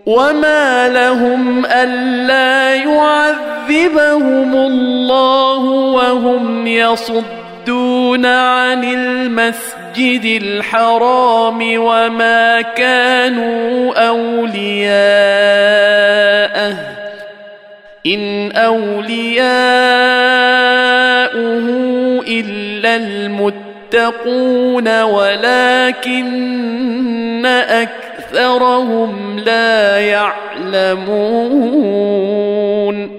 وما لهم ألا يعذبهم الله وهم يصدون عن المسجد الحرام وما كانوا أولياءه إن أولياؤه إلا المتقون ولكن أكثرهم لا يعلمون